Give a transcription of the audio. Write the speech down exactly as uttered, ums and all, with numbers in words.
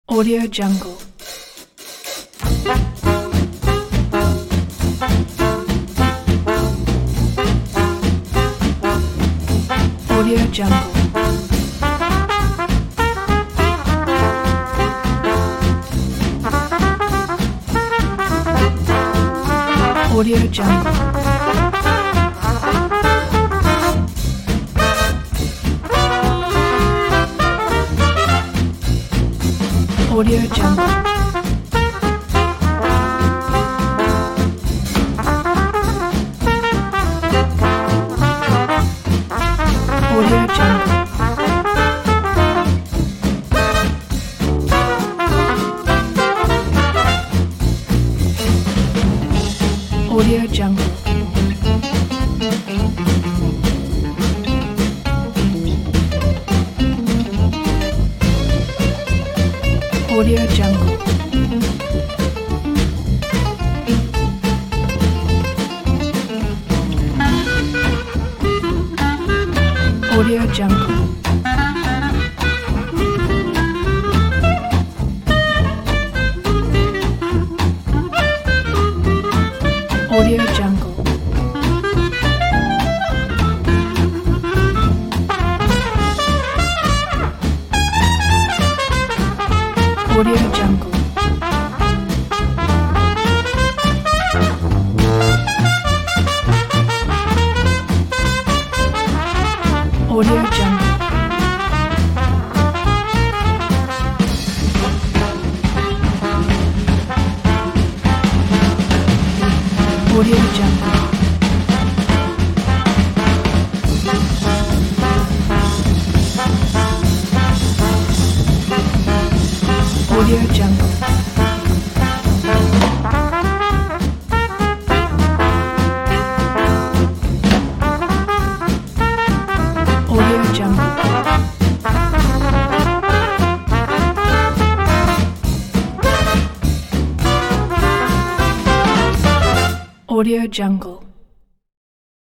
Audio Jungle. Audio Jungle. Audio Jungle. Audio Jungle. Audio Jungle. Audio Jungle. Audio Jungle. Audio Jungle. Audio Jungle. Audio Jungle. Audio Jungle. Audio Jungle. Audio Jungle. Audio Jungle. Audio Jungle.